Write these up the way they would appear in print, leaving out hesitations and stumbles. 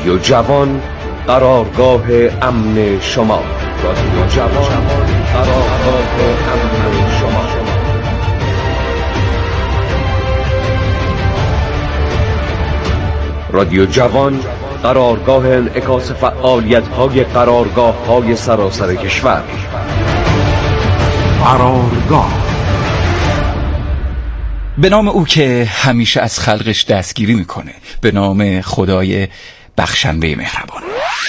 رادیو جوان، قرارگاه امن شما. رادیو جوان، قرارگاه امن شما. رادیو جوان، قرارگاه انعکاس فعالیت‌های قرارگاه‌های سراسر کشور. قرارگاه، به نام او که همیشه از خلقش دستگیری میکنه، به نام خدای بخشنده مهربان.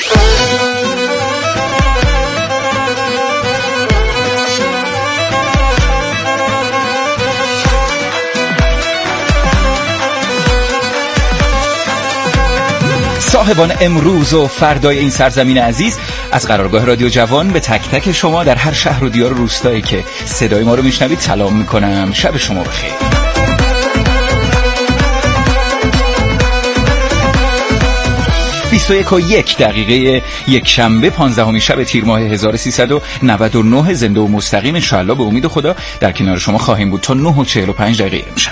صاحبان امروز و فردای این سرزمین عزیز، از قرارگاه رادیو جوان به تک تک شما در هر شهر و دیار و روستایی که صدای ما رو میشنوید سلام میکنم. شب شما بخیر. 21:01 یک شنبه 15 شب تیر ماه 1399 زنده و مستقیم انشاءالله به امید خدا در کنار شما خواهیم بود تا 9:45 امشب.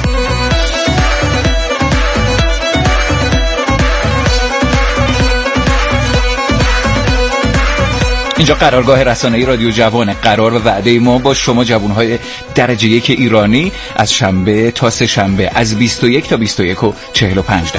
اینجا قرارگاه رسانه‌ای رادیو جوانه. قرار و وعده ما با شما جوانهای درجه 1 ایرانی از شنبه تا سه شنبه از 21 تا 21:45.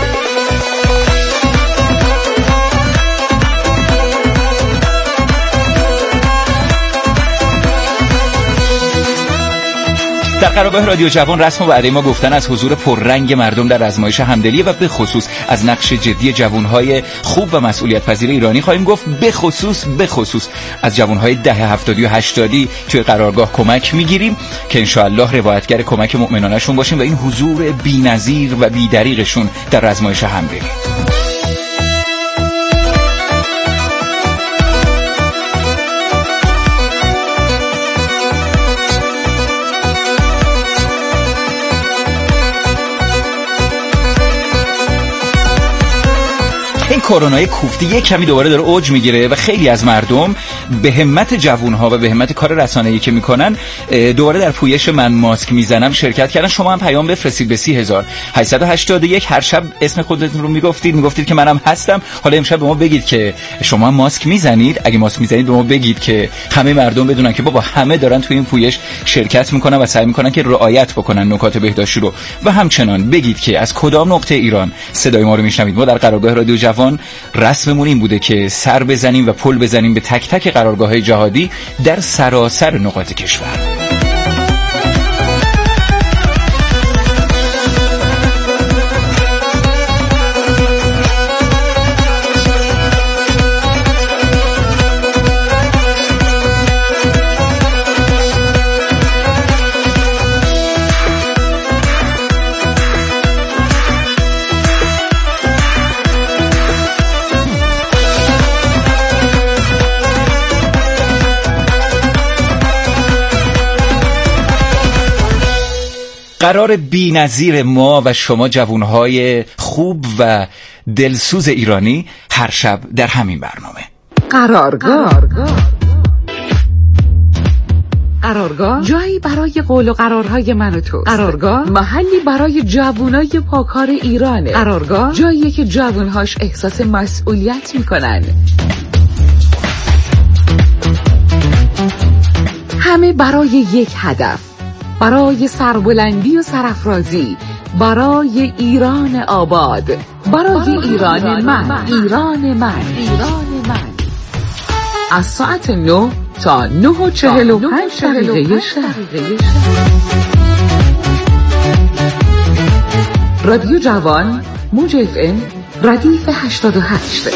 در قرارگاه رادیو جوان رسم و وعده ما گفتن از حضور پررنگ مردم در آزمایش همدلی و به خصوص از نقش جدی جوانهای خوب و مسئولیت پذیر ایرانی خواهیم گفت. به خصوص از جوانهای دهه 70 و 80 توی قرارگاه کمک میگیریم که انشاءالله روایتگر کمک مؤمنانشون باشیم و این حضور بی‌نظیر و بی‌دریغشون در آزمایش همدلی. این کرونای کوفتی یک کمی دوباره داره اوج میگیره و خیلی از مردم به همت جوانها و به همت کار رسانه‌ای که میکنن دوباره در پویش من ماسک میزنم شرکت کردن. شما هم پیام بفرستید به 30881. هر شب اسم خودتون رو میگفتید که منم هستم. حالا امشب به ما بگید که شما ماسک میزنید. اگه ماسک میزنید به ما بگید که همه مردم بدونن که بابا همه دارن توی این پویش شرکت میکنن و سعی میکنن که رعایت بکنن نکات بهداشتی رو. و همچنان بگید که از کدام نقطه ایران صدای ما رو میشنوید. ما در قرارگاه رادیو جوان رسممون این بوده که سر بزنیم و پل بزنیم به تک تک قرارگاه‌های جهادی در سراسر نقاط کشور. قرار بی‌نظیر ما و شما جوانهای خوب و دلسوز ایرانی هر شب در همین برنامه. قرارگاه جایی برای قول و قرارهای من و تو. قرارگاه محلی برای جوانای پاکار ایرانه. قرارگاه جاییه که جوانهاش احساس مسئولیت میکنن. همه برای یک هدف، برای سربلندی و سرافرازی، برای ایران آباد، برای ایران من. از ساعت 9 تا 9:45 شب. رادیو جوان، موج FM، ردیف 88.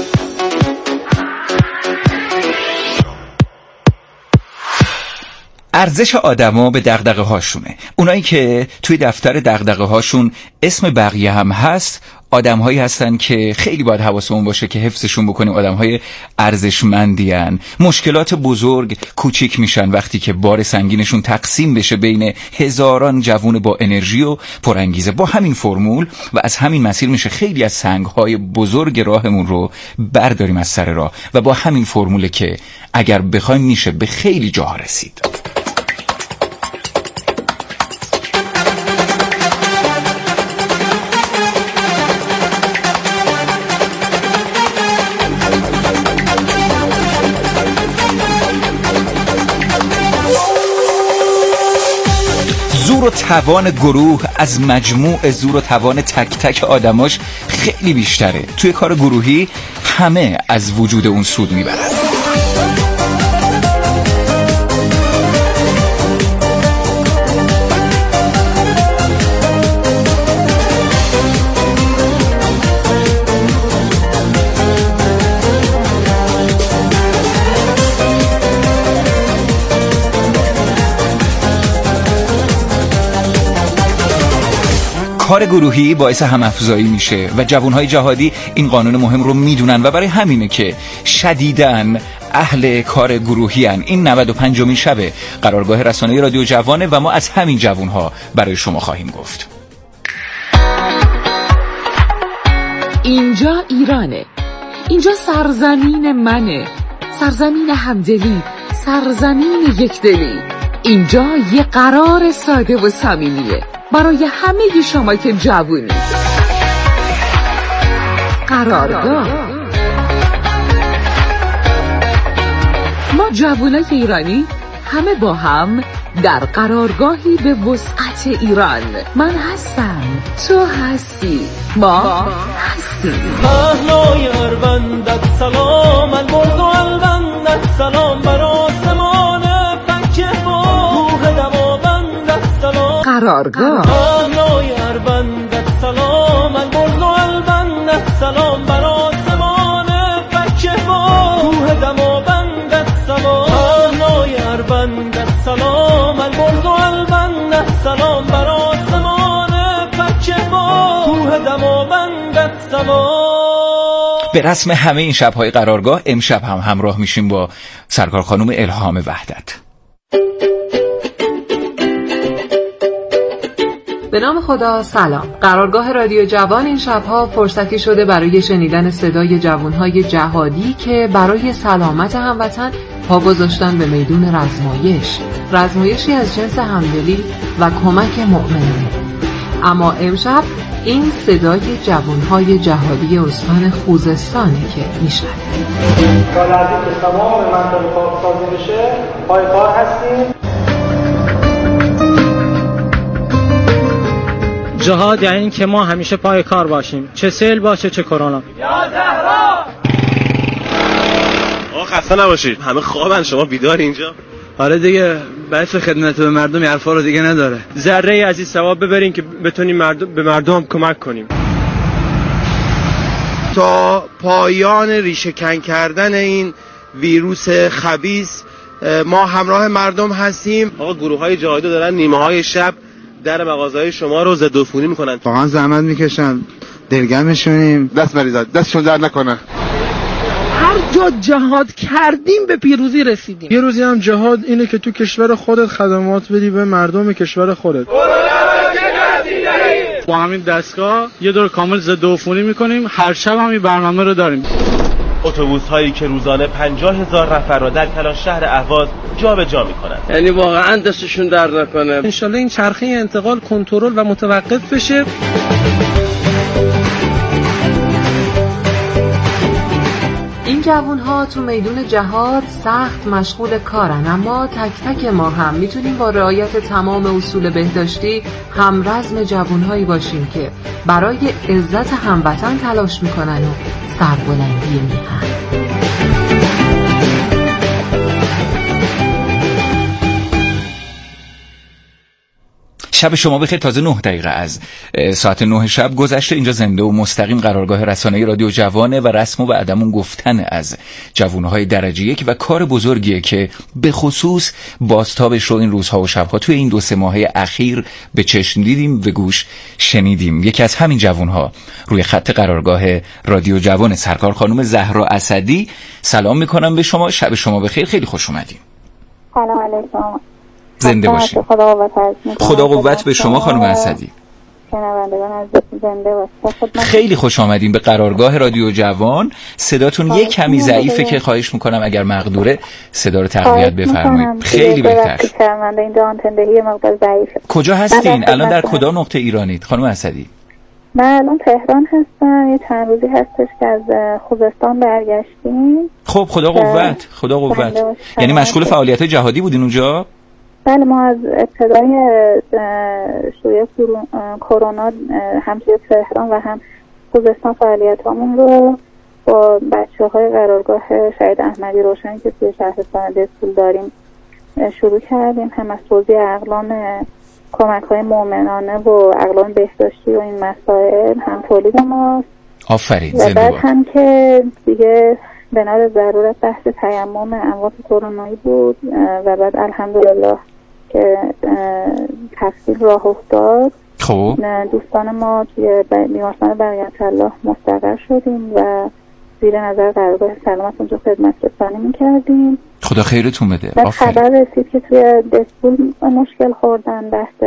ارزش آدما به دغدغه هاشونه. اونایی که توی دفتر دغدغه هاشون اسم بقیه هم هست آدم‌هایی هستن که خیلی باید حواسمون باشه که حفظشون بکنیم. آدم‌های ارزشمندی‌ان. مشکلات بزرگ کوچیک میشن وقتی که بار سنگینشون تقسیم بشه بین هزاران جوون با انرژی و پرانگیزه. با همین فرمول و از همین مسیر میشه خیلی از سنگ‌های بزرگ راهمون رو برداریم از سر راه و با همین فرموله که اگر بخوایم میشه به خیلی جاها رسید. توان گروه از مجموع زور و توان تک تک آدماش خیلی بیشتره. توی کار گروهی همه از وجود اون سود میبرن. کار گروهی باعث هم‌افزایی میشه و جوانهای جهادی این قانون مهم رو میدونن و برای همینه که شدیداً اهل کار گروهی هن. این 95مین شب قرارگاه رسانه‌ای رادیو جوانه و ما از همین جوانها برای شما خواهیم گفت. اینجا ایرانه، اینجا سرزمین منه، سرزمین همدلی، سرزمین یکدلی. اینجا یه قرار ساده و صمیمیه برای همه شما که جوونی. قرارگاه. ما جوانای ایرانی همه با هم در قرارگاهی به وسعت ایران. من هستم، تو هستی، ما هستیم. اهلای اربندت سلام، البرز و البندت سلام، بر آسمان فکه بوغ دماوندت سلام. قرارگاه. اهلای اربندت سلام، البرز و البندت سلام، بر آسمان فکه بوغ دماوندت سلام. اهلای اربندت سلام، البرز و البندت سلام، بر آسمان فکه بوغ دماوندت سلام. به رسم همه این شب‌های قرارگاه امشب هم همراه میشیم با سرکار خانم الهام وحدت. به نام خدا، سلام. قرارگاه رادیو جوان این شبها فرصتی شده برای شنیدن صدای جوانهای جهادی که برای سلامت هموطن پا گذاشتن به میدون رزمایشی از جنس همدلی و کمک مؤمنانه. اما امشب این صدای جوانهای جهادی استان خوزستانه که میشنوید. تا لحظه که تمام منطقه پاکسازی بشه پایکار هستیم. جهاد یعنی این که ما همیشه پای کار باشیم، چه سیل باشه چه کرونا. یا زهرا آقا خسته نباشید، همه خوابن، شما بیدار اینجا؟ آره دیگه، بحث خدمت به مردم این حرفا رو دیگه نداره. ذره از این ثواب ببرین که بتونیم به مردم کمک کنیم. تا پایان ریشه کن کردن این ویروس خبیث ما همراه مردم هستیم. آقا گروه‌های جهادی دارن نیمه‌های شب در مغازه‌های شما رو ضدعفونی میکنن. واقعا زحمت میکشن، دلگرمشونیم. دست مریضات دستشون در نکنه. هر جا جهاد کردیم به پیروزی رسیدیم. یه روزی هم جهاد اینه که تو کشور خودت خدمات بدی به مردم کشور خودت. با همین دستگاه یه دور کامل ضدعفونی میکنیم. هر شب هم این برنامه رو داریم. اتوبوس‌هایی که روزانه 50,000 نفر را در کلان شهر اهواز جابجا میکنن. یعنی واقعا دستشون در نکنه. انشالله این چرخه انتقال کنترل و متوقف بشه. این جوانها تو میدون جهاد سخت مشغول کارن، اما تک تک ما هم میتونیم با رعایت تمام اصول بهداشتی همرزم جوانهایی باشیم که برای عزت هموطن تلاش میکنن و سربلندی میهن. شب شما بخیر. تازه 9 دقیقه از ساعت 9 شب گذشته. اینجا زنده و مستقیم قرارگاه رسانه‌ای رادیو جوانه و رسم و به ادمون گفتن از جوانهای درجه یک و کار بزرگیه که به خصوص بازتابش رو این روزها و شبها توی این 2-3 ماهه اخیر به چشم دیدیم و گوش شنیدیم. یکی از همین جوانها روی خط قرارگاه رادیو جوان، سرکار خانم زهرا اسدی. سلام میکنم به شما، شب شما بخیر، خیلی خوش اومدین. سلام علیکم. زنده باشید. خدا قوت به شما خانم اسدی. خیلی خوش آمدین به قرارگاه رادیو جوان. صداتون یک کمی ضعیفه که خواهش میکنم اگر مقدوره صدا رو تقویت بفرمایید. خیلی بهتر. کجا هستین؟ الان در کدام نقطه ایرانید خانم اسدی؟ من الان تهران هستم. یه چند روزی هستش که از خوزستان برگشتیم. خب خدا قوت. خدا قوت. یعنی مشغول فعالیت جهادی بودین اونجا؟ بله، ما از ابتدای شروع کرونا هم توی تهران و هم خوزستان فعالیتامون رو با بچه‌های قرارگاه شهید احمدی روشن که توی شهرستان دسفول داریم شروع کردیم. هم از توزیع اقلام کمک‌های مؤمنانه و اقلام بهداشتی و این مسائل هم تولید ماست. آفرین، و زنده بعد باد. هم که دیگه بنا به ضرورت بحث تیمم اموات کرونایی بود و بعد الحمدلله که تفصیل راه افتاد. خب دوستان ما توی بیمارستان بقیت الله مستقر شدیم و زیر نظر قرارگاه سلامت اونجا خدمت رسانی می‌کردیم. خدا خیرتون بده. و آفرین. خبر رسید که توی دسفول مشکل خوردن، بحث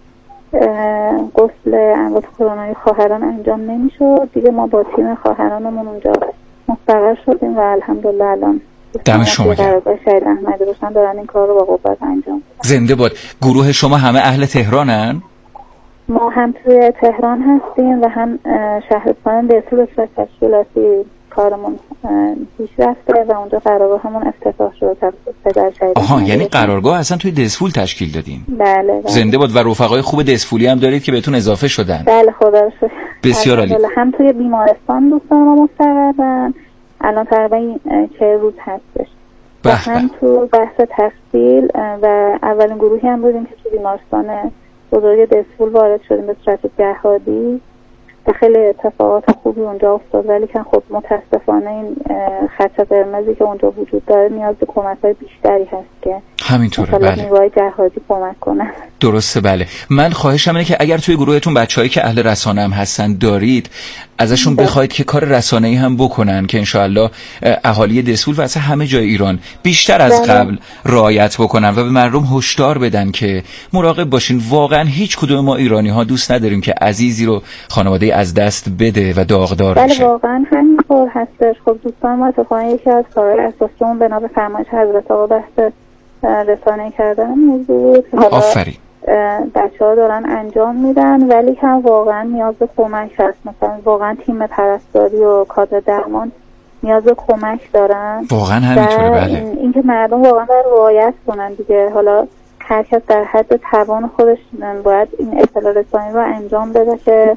غسل اموات کرونایی خواهران انجام نمیشد. دیگه ما با تیم خواهرانمون اونجا مستقر شدیم و الحمدلله الان دم شما گرم. قرارگاه شهید احمدی روشن دارن این کار رو با قوت انجام. زنده باد. گروه شما همه اهل تهرانن؟ ما هم توی تهران هستیم و هم شهرستان دسفول به صورت تشکیلاتی کارمون پیش رفته و اونجا قرارگاهمون افتتاح شده پدر شهید. آها، یعنی قرارگاه اصلا توی دسفول تشکیل دادین؟ بله. زنده باد. و رفقای خوب دسفولی هم دارید که بهتون اضافه شدن؟ بله خدا رو شکر. بسیار عالی. هم توی بیمارستان دوستان ما مستقرن، الان تقریبا 40 روز هستش. و هم تو بحث تحصیل و اولین گروهی هم بودیم که تو بیمارستان بزرگ دسفول وارد شدیم به صورت جهادی و خیلی اتفاقات خوبی اونجا افتاد، ولی که خب متاسفانه این خط قرمزی که اونجا وجود داره نیاز به کمک‌های بیشتری هست که همینطوره. بله، نیروهای جهادی کمک کنن. درسته. بله، من خواهشم اینه که اگر توی گروهتون بچه‌هایی که اهل رسانه هم هستن دارید ازشون بخواید که کار رسانه‌ای هم بکنن که انشاءالله اهالی دسفول و اصلا همه جای ایران بیشتر از قبل رعایت بکنن و به مردم هشدار بدن که مراقب باشین. واقعا هیچ کدوم ما ایرانی‌ها دوست نداریم که عزیزی رو خانواده از دست بده و داغدار بشه. بله واقعا همینطور هستش. خب دوستان ما اتفاقا یکی از کارهای اساسیمون بنا به فرمایش حضرت آقا بحث رسانه کردن موضوع آفرین. بچه‌ها دارن انجام میدن، ولی هم واقعا نیاز به کمک هست. مثلا واقعا تیم پرستاری و کادر درمان نیاز به کمک دارن. واقعا همینطوره. بله، این که مردم واقعا باید رعایت کنن دیگه. حالا هر کس در حد توان خودش باید این اطلاع رسانی رو انجام بده که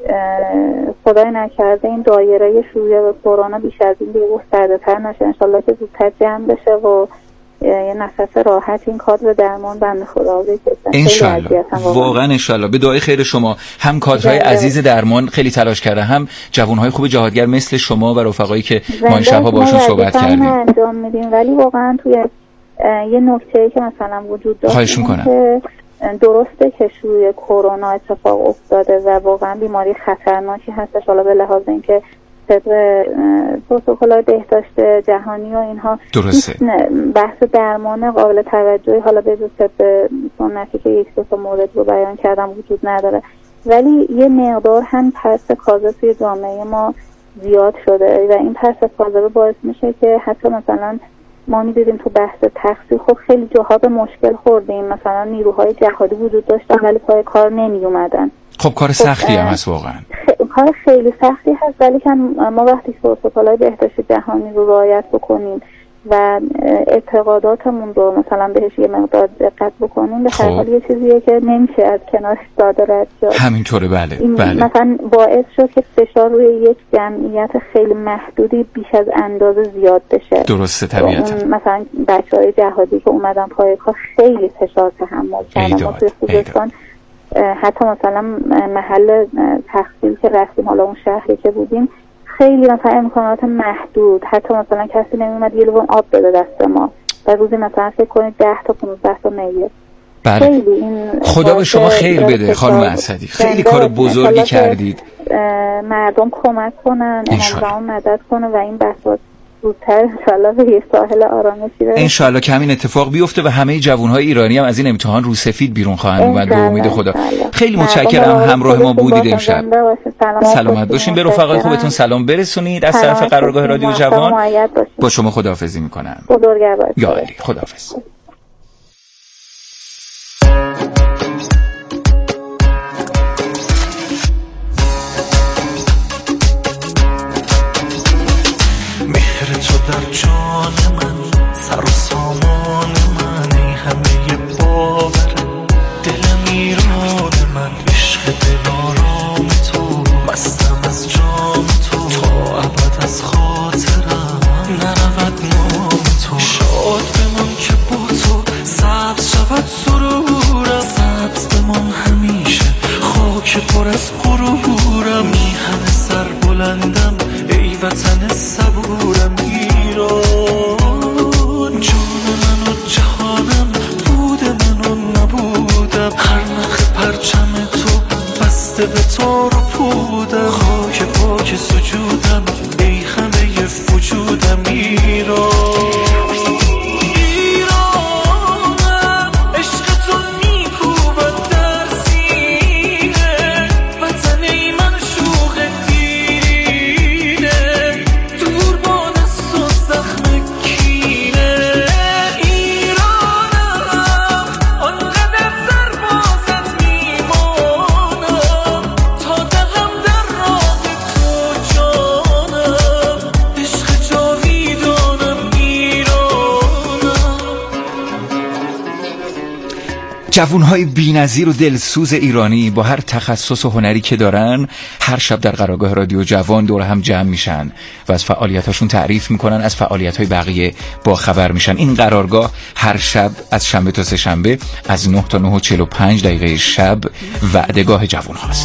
خدای نکرده این دایره شروع به کرونا بیش از این دیگه گسترده‌تر نشه. انشالله که زودتر جمع بشه و یه نفس راحت این کادر درمان بنده خدا بکشن. انشالله، واقعا انشالله. به دعای خیر شما هم کادرهای عزیز درمان خیلی تلاش کرده، هم جوانهای خوب جهادگر مثل شما و رفقایی که ما این شب‌ها باشون صحبت کردیم انجام میدیم. ولی واقعا توی یه نکته‌ای که مثلا وجود داره، خواهش می‌کنم، که درسته که شروع کرونا اتفاق افتاده و واقعا بیماری خطرناکی هستش، حالا به لحاظ اینکه طبق پروتکل‌های بهداشت جهانی و اینها درسته بحث درمان قابل توجهی حالا به جز طب سنتی که یک دو تا مورد رو بیان کردم وجود نداره، ولی یه مقدار هم ترس کاذب توی جامعه ما زیاد شده و این ترس کاذب باعث میشه که حتی مثلا ما می‌دیدیم تو بحث تحصیل خب خیلی جاها به مشکل خوردیم، مثلا نیروهای جهادی وجود داشتن ولی پای کار نمی اومدن. خب کار سختی هم هست واقعا. کار خیلی سختی هست، ولی که ما وقتی پروتکل‌های بهداشت جهانی رو رعایت بکنیم و اعتقاداتمون رو مثلا بهش یه مقدار دقت بکنیم، به هر حال یه چیزیه که نمیشه از کنارش ساده رد شد. همینطوره. بله بله. مثلا باعث شد که فشار روی یک جمعیت خیلی محدودی بیش از اندازه زیاد بشه. درسته طبیعتا. مثلا بچه‌های جهادی که اومدن پای کار خیلی فشار تحمل کردن. ما توی خوزستان حتی مثلا محل تحصیل که رفتیم، حالا اون شهری که بودیم خیلی مثلا امکانات محدود، حتی مثلا کسی نمیومد یه لیوان آب بده دست ما و روزی مثلا فکر کنید 10 تا 15 تا میلیون. بله. خدا به شما خیر بده خانم اسدی، خیلی کار بزرگی کردید. مردم کمک کنن، امام مدد کنه و این بحث زودتر انشالله به یه ساحل آرامشی برسه. انشالله که همین اتفاق بیفته و همه جوانهای ایرانی هم از این امتحان رو سفید بیرون خواهند اومد به امید خدا. خیلی متشکرم همراه ما بودید امشب. سلامت باشین. به رفقای خوبتون سلام برسونید از طرف قرارگاه رادیو جوان. با شما خداحافظی میکنم. یا علی خداحافظ. در جان من سر و سامان من، ای همه باوره دلم ایران من عشق دلارام تو مستم از جام تو تا ابد از خاطرم نرود نام تو شاد بمان که با تو سبز شود سرورم سبز بمان همیشه خاک پر از غرورم میهن سر بلندم ای وطن صبورم ایران جان من و جهانم بود من و نبودم هر نخ پرچم تو بسته به تار و پودم خاک پاک سجودم ای همه وجودم ایران جوانهای بی‌نظیر و دلسوز ایرانی با هر تخصص و هنری که دارن هر شب در قرارگاه رادیو جوان دور هم جمع میشن و از فعالیتاشون تعریف میکنن، از فعالیت‌های بقیه با خبر میشن. این قرارگاه هر شب از شنبه تا سه شنبه از 9 تا 9:45 دقیقه شب وعدهگاه جوان هاست.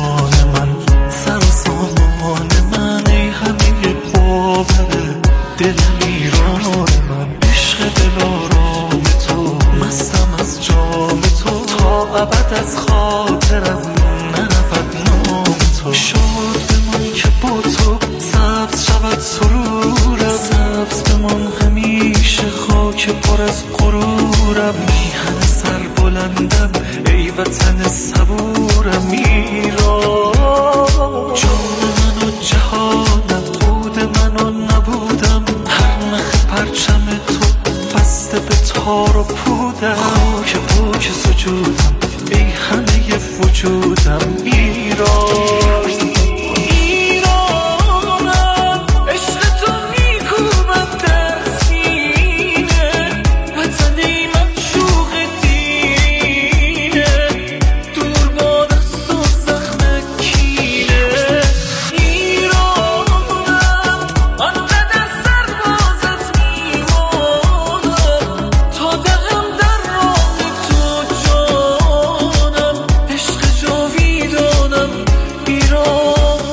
ابد از خاطرم نرود نام تو شاد بمان که با تو سبز شود سرورم سبز بمان همیشه خاک پر از غرورم میهن سر بلندم ای وطن صبورم ایران جان من و جهانم بود من و نبودم هر نخ پرچم تو بسته به تار و پودم خاک پاک سجودم ای همه وجودم ایران ایرانم عشق تو میکوبم در سینه وطنی من شوق دینه دور باد است و زخم کینه ایرانم آنقدر سربازت میمانم تا دهم در راه تو جانم عشق جاویدانم ایرانم.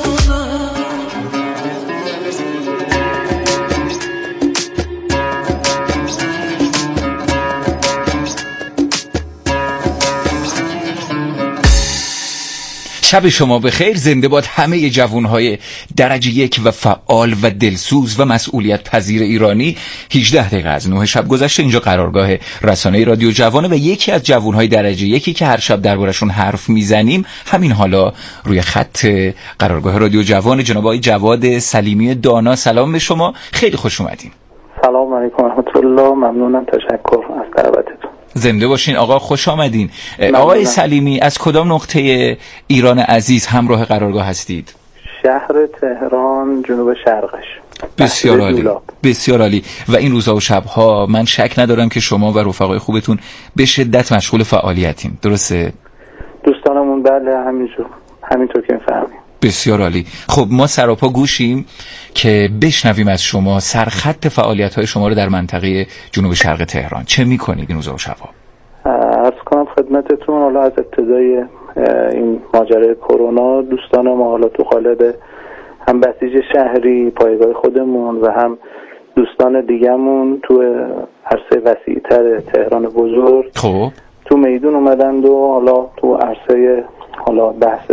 شب شما بخیر. زنده باد همه جوانهای درجه یک و فعال و دلسوز و مسئولیت پذیر ایرانی. 18 دقیقه از 9 شب گذشته. اینجا قرارگاه رسانه رادیو جوانه و یکی از جوانهای درجه یکی که هر شب دربارشون حرف میزنیم همین حالا روی خط قرارگاه رادیو جوان جناب آقای جواد سلیمی دانا. سلام به شما، خیلی خوش اومدین. سلام علیکم و رحمت الله. ممنونم، تشکر از دعوتتون. زنده باشین آقا، خوش آمدین. آقای سلیمی از کدام نقطه ایران عزیز همراه قرارگاه هستید؟ شهر تهران، جنوب شرقش. بسیار عالی، بسیار عالی. و این روزها و شبها من شک ندارم که شما و رفقای خوبتون به شدت مشغول فعالیتین، درسته؟ دوستانمون بله همینطور که می‌فهمید. بسیار عالی. خب ما سراپا گوشیم که بشنویم از شما سرخط فعالیت‌های شما رو در منطقه جنوب شرق تهران. چه می‌کنید این روزا و شب‌ها؟ عرض کنم خدمتتون حالا از ابتدای این ماجرای کرونا دوستان ما حالا تو قالب هم بسیج شهری پایگاه خودمون و هم دوستان دیگه‌مون تو عرصه وسیع‌تر تهران بزرگ خب تو میدون اومدند و حالا تو عرصه حالا بحث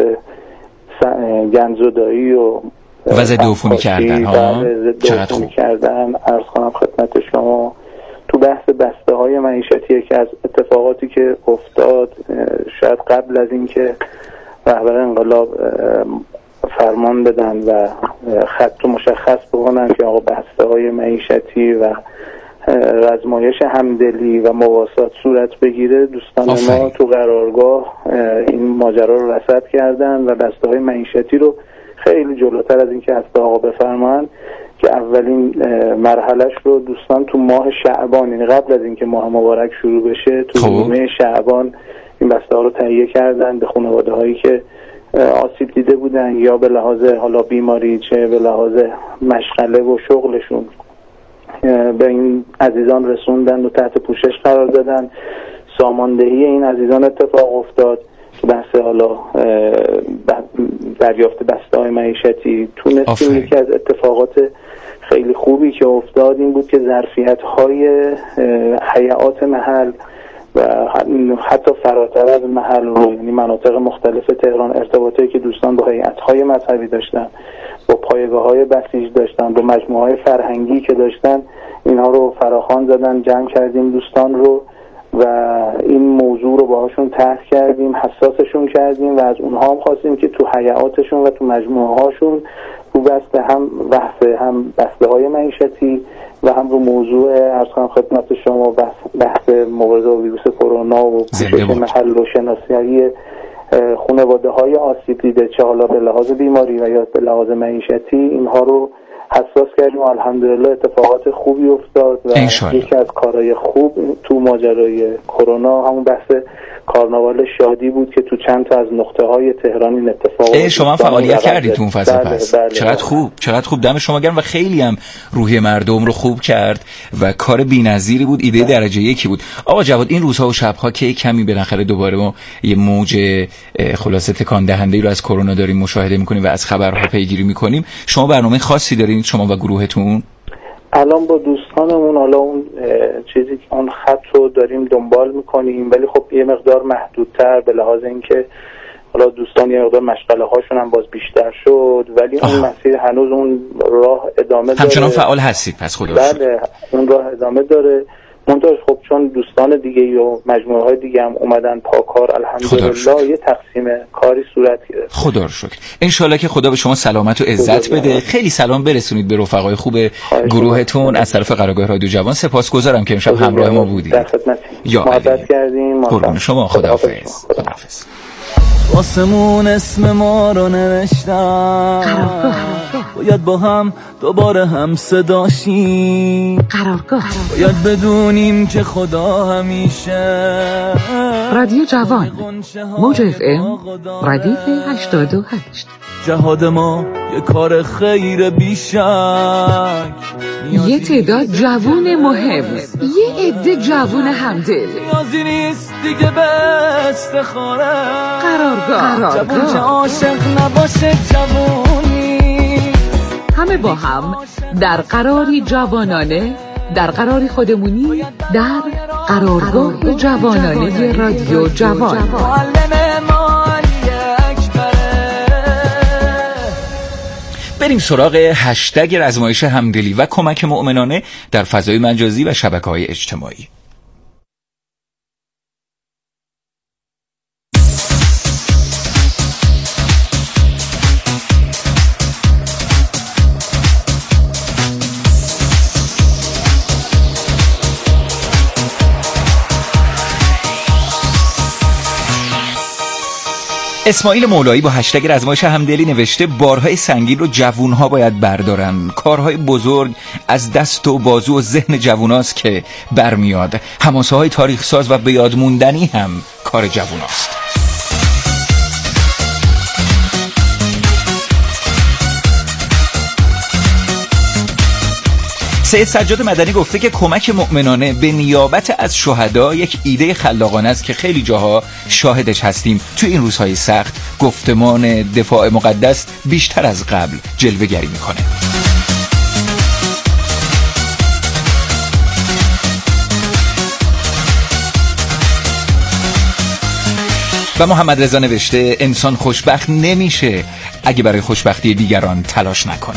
گنزدایی و ضد عفونی کردن ها، چقدر خوب کردن. عرض کنم خدمت شما تو بحث بسته های معیشتی که از اتفاقاتی که افتاد شاید قبل از اینکه رهبر انقلاب فرمان بدن و خط مشخص بکنن که آقا بسته های معیشتی و رزمایش همدلی و مواسات صورت بگیره، دوستان ما تو قرارگاه این ماجرا رو رصد کردن و بسته های معیشتی رو خیلی جلوتر از اینکه حتی آقا بفرمان که اولین مرحلهش رو دوستان تو ماه شعبان، یعنی قبل از اینکه ماه مبارک شروع بشه، تو نیمه شعبان این بسته ها رو تهیه کردن به خانواده هایی که آسیب دیده بودن، یا به لحاظ حالا بیماری چه به لحاظ مشغله و شغلشون به این عزیزان رسوندن و تحت پوشش قرار دادن. ساماندهی این عزیزان اتفاق افتاد. بحث حالا دریافت بسته‌های معیشتی تونستیم. یکی از اتفاقات خیلی خوبی که افتاد این بود که ظرفیت‌های هیئات محل و حتی فراتر از محل رو، یعنی مناطق مختلف تهران، ارتباطی که دوستان با هیئت‌های مذهبی داشتن، با پایگاه‌های بسیج داشتن، با مجموعه‌های فرهنگی که داشتن، اینها رو فراخوان زدن. جمع کردیم دوستان رو و این موضوع رو باهاشون طرح کردیم، حساسشون کردیم و از اونها هم خواستیم که تو هیئاتشون و تو مجموعه هاشون رو بسته هم هم بسته های معیشتی و هم رو موضوع عرض کنم خدمت شما بحث مبارزه با ویروس کرونا و پوشش محل و شناسایی خانواده های آسیب دیده، چه حالا به لحاظ بیماری و یا به لحاظ معیشتی، اینها رو حساس کردیم و الحمدلله اتفاقات خوبی افتاد و یکی از کارهای خوب تو ماجرای کرونا همون بحث کارناوال شادی بود که تو چند تا از نقطه های تهران این اتفاق شما فعالیت کردید تو اون فصل. پس چقدر خوب دم شما گرم و خیلی هم روحی مردم رو خوب کرد و کار بی‌نظیری بود، ایده درجه یکی بود. آقا جواد، این روزها و شب‌ها که کمی بالاخره دوباره ما یه موج خلاصه تکان دهنده‌ای رو از کرونا داریم مشاهده می‌کنیم و از خبرها پیگیری می‌کنیم، شما برنامه خاصی دارین شما و گروهتون؟ الان با دوستانمون حالا اون چیزی که اون خط رو داریم دنبال میکنیم، ولی خب یه مقدار محدودتر به لحاظ اینکه حالا دوستان یه مقدار مشغله هاشون هم باز بیشتر شد، ولی اون مسیر هنوز اون راه ادامه داره. همچنان فعال هستید پس خدا رو شکر. بله اون راه ادامه داره. منتها خب چون دوستان دیگه و مجموعه های دیگه هم اومدن پاکار، الحمدلله یه تقسیم کاری صورت گرفت. خدا رو شکر. انشالله که خدا به شما سلامت و عزت بده. خیلی سلام برسونید به رفقای خوب گروهتون از طرف قرارگاه رادیو جوان. سپاسگزارم که امشب همراه ما بودید. در خدمتتون. محبت کردیم. قربون شما. خداحافظ. خداحافظ. آسمون اسم ما رو نوشتم، باید با هم دوباره هم صداشیم. قرارگاه باید بدونیم که خدا همیشه. رادیو جوان، موج FM، ردیف 88. جهاد ما یه کار خیر بیشک، یه تعداد جوون مهم، یه عده جوون همدل. نیازی نیست دیگه به استخاره. قرارگاه جوون که عاشق نباشه جوونی. همه با هم در قراری جوانانه، در قراری خودمونی، در قرارگاه جوانانه رادیو جوان. بریم سراغ هشتگ رزمایش همدلی و کمک مؤمنانه در فضای مجازی و شبکه‌های اجتماعی. اسماعیل مولایی با هشتگ رزمایش همدلی نوشته بارهای سنگین رو جوونها باید بردارن. کارهای بزرگ از دست و بازو و ذهن جووناست که برمیاد. حماسه های تاریخ ساز و به یاد موندنی هم کار جووناست. سید سجاد مدنی گفته که کمک مؤمنانه به نیابت از شهدا یک ایده خلاقانه است که خیلی جاها شاهدش هستیم. توی این روزهای سخت گفتمان دفاع مقدس بیشتر از قبل جلوه‌گری میکنه. و محمد رضا نوشته انسان خوشبخت نمیشه اگه برای خوشبختی دیگران تلاش نکنه.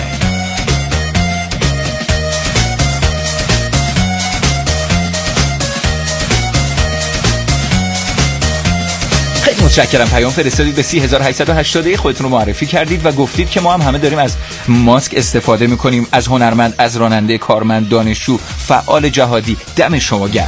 متشکرم. پیام فرستادید به 3880 خودتون رو معرفی کردید و گفتید که ما هم همه داریم از ماسک استفاده میکنیم، از هنرمند، از راننده، کارمند، دانشجو، فعال جهادی. دم شما گرم.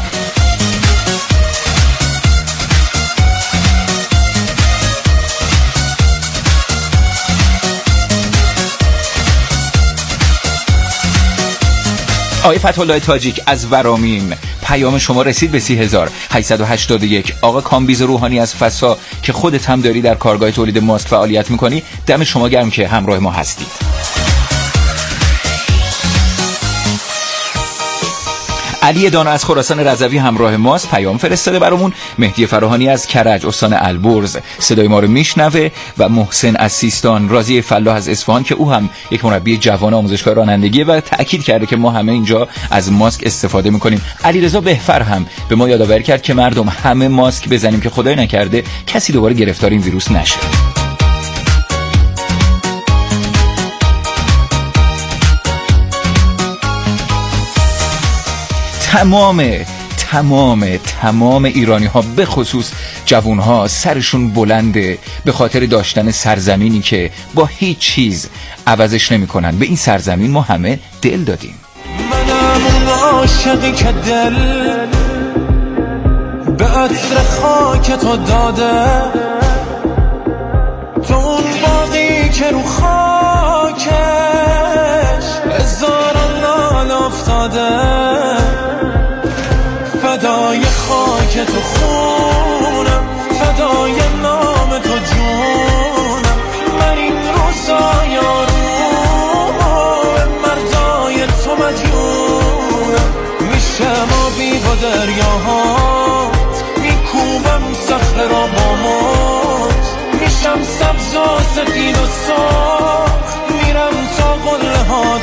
آقای فتح‌الله تاجیک از ورامین، پیام شما رسید به 30881. آقا کامبیز روحانی از فسا که خودت هم داری در کارگاه تولید ماسک فعالیت میکنی، دم شما گرم که همراه ما هستید. علی دانا از خراسان رضوی همراه ماست، پیام فرستاده برامون. مهدی فراهانی از کرج استان البرز صدای ما رو میشنوه و محسن از سیستان، راضی فلاح از اصفهان که او هم یک مربی جوان آموزشگاه رانندگیه و تأکید کرده که ما همه اینجا از ماسک استفاده میکنیم. علیرضا بهفر هم به ما یادآوری کرد که مردم همه ماسک بزنیم که خدای نکرده کسی دوباره گرفتار این ویروس نشه. تمام ایرانی ها به خصوص جوون ها سرشون بلنده به خاطر داشتن سرزمینی که با هیچ چیز عوضش نمی کنن. به این سرزمین ما همه دل دادیم. منم اون عاشقی که دل به عطر خاک تو داده، تو اون باقی که رو خاکش هزاران لال افتاده، فدای خاک تو خونم، فدای نام تو جونم، من این روزای آروم مردای تو مدیونم، میشم آبی با دریاهات، میکوبم صخره را با موج، میشم سبز و سفید و سرخ، میرم تا قله ها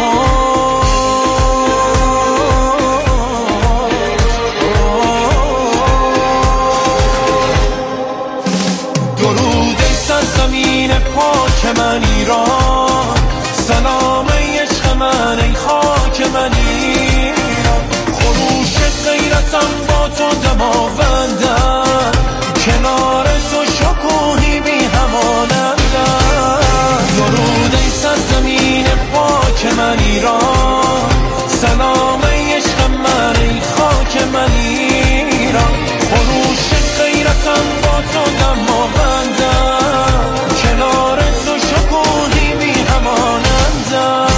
پاک من ایران، سلام عشق من ای خاک من ایران، خروش غیرتم با تو دماوندم، کنار تو شکوهی بی همانندم، درود ای سرزمین پاک من ایران، سلام عشق من ای خاک من ایران، خروش غیرتم با تو دماوندم، کنار تو شکوهی بی همانندم.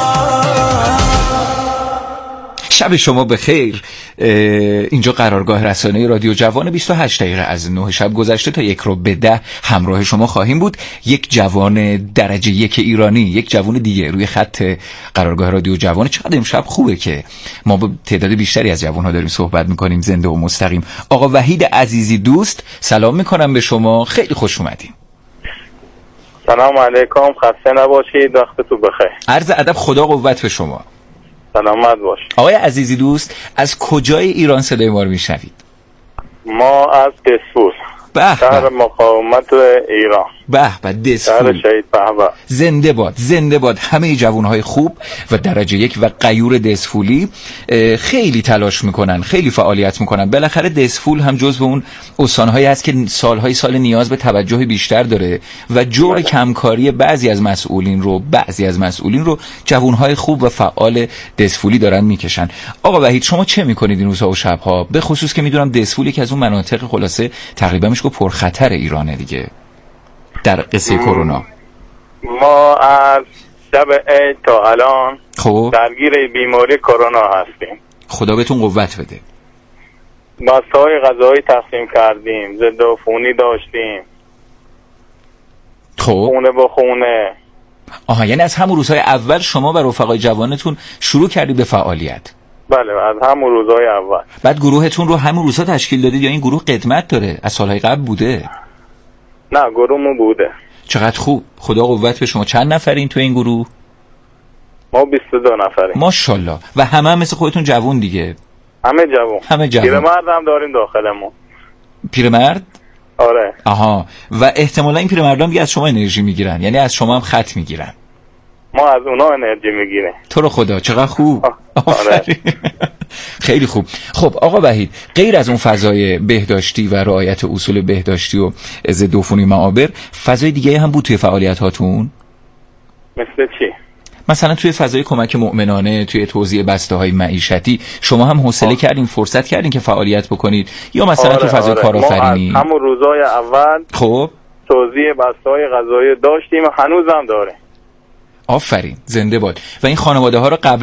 شب شما بخیر. اینجا قرارگاه رسانه رادیو جوان. 28 دقیقه از 9 شب گذشته تا 9:50 همراه شما خواهیم بود. یک جوان درجه یک ایرانی، یک جوان دیگه روی خط قرارگاه رادیو جوان. چقدر امشب خوبه که ما با تعداد بیشتری از جوان‌ها داریم صحبت می‌کنیم زنده و مستقیم. آقا وحید عزیزی دوست، سلام می‌کنم به شما، خیلی خوش اومدین. سلام علیکم، خسته نباشید، وقتتون بخیر. عرض ادب، خدا قوت به شما. سلامت باش. آقای عزیزی دوست، از کجای ایران صدای ما رو میشنوید؟ ما از دسفول، شهر مقاومت ایران. به دسفول، شهید پهبه. زنده باد همه جوانهای خوب و درجه یک و غیور دسفولی. خیلی تلاش میکنن، خیلی فعالیت میکنن. بالاخره دسفول هم جزو اون استانهایی هست که سال نیاز به توجه بیشتر داره و جور کمکاری بعضی از مسئولین رو جوانهای خوب و فعال دسفولی دارن میکشن. آقا وحید، شما چه میکنید این روزها و شبها؟ به خصوص که میدونم دسفول یکی از اون مناطق خلاصه تقریبا میشه پرخطر ایرانه دیگه در قصه کرونا. ما از شب عید تا الان درگیر بیماری کرونا هستیم. خدا بهتون قوت بده. بسته‌های غذایی تقسیم کردیم، ضد عفونی داشتیم، خونه با خونه. یعنی از همون روزهای اول شما و رفقای جوانتون شروع کردید به فعالیت؟ بله، از همون روزهای اول. بعد گروهتون رو همون روزها تشکیل دادید یا این گروه قدمت داره؟ از سالهای قبل بوده؟ نه، گروهمون بوده. چقدر خوب، خدا قوت به شما. چند نفرین تو این گروه؟ ما 22 نفریم. ماشاءالله. و همه هم مثل خودتون جوون دیگه؟ همه جوون. پیرمرد هم داریم داخلمون. پیرمرد؟ آره. و احتمالا این پیرمردان دیگه از شما انرژی میگیرن، یعنی از شما هم خط میگیرن. ما از اونا انرژی میگیریم. تو رو خدا، چقدر خوب. آره. خیلی خوب. خب آقا وحید، غیر از اون فضای بهداشتی و رعایت اصول بهداشتی و ضد عفونی معابر، فضای دیگه هم بود توی فعالیت هاتون؟ مثل چی؟ مثلا توی فضای کمک مؤمنانه، توی توزیع بسته‌های معیشتی، شما هم حوصله کردین، فرصت کردین که فعالیت بکنید؟ یا مثلا تو فضای کارآفرینی؟ ما همون روزای اول توزیع بسته‌های غذایی داشتیم و هنوزم داره. آفرین، زنده باد. و این خانواده ها رو قبل